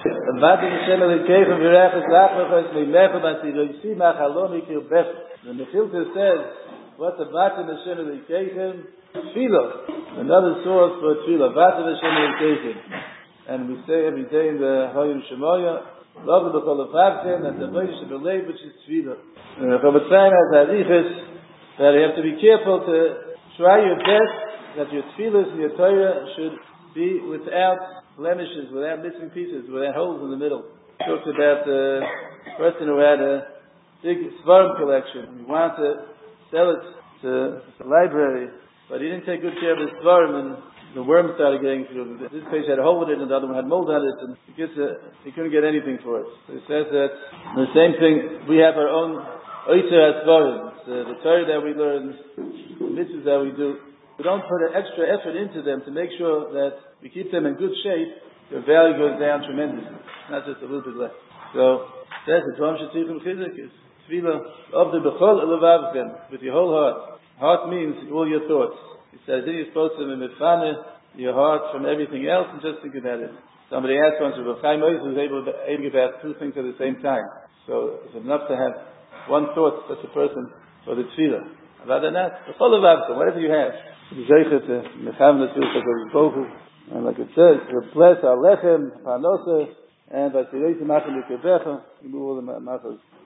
Wat in de Shemel in Kevin Virachas Lachmachas Leimecha Basiroisi Machaloni Kilbech. The Mechilta says, what's a Vat in the Shemel in Kevin? Tefillah. Another source for Tefillah. Vat in the Shemel in Kevin. And we say every day in the Hayim Shemoya, Love the Bechol of Avken, and the Moish of Belay, which is Tefillah. Chabatzayim has Arichas, that you have to be careful to try your best that your Tefillahs and your Torah should be without blemishes, without missing pieces, without holes in the middle. He talked about the person who had a big Svarim collection. He wanted to sell it to the library, but he didn't take good care of his Svarim, and the worms started getting through. This page had a hole in it, and the other one had mold on it, and he couldn't get anything for it. So he says that the same thing, we have our own Oitzer HaSvarim, the Torah that we learn, the mitzvahs that we do. We don't put an extra effort into them to make sure that we keep them in good shape. Their value goes down tremendously, not just a little bit less. So, that's the Dvam Shetichim Chizik is Tefillah of the Bechol Elavavchem, with your whole heart. Heart means all your thoughts. He says, then you're supposed to mefane your heart from everything else and just think about it. Somebody asked once if Chaim Oz was able to think about two things at the same time. So, it's enough to have one thought, such a person, for the Tefillah. Rather than that, Bechol Elavavchem, whatever you have. And like it says, bless our lechem, parnosa, and by Tirei Simachim L'Kebecha, remove all the machos.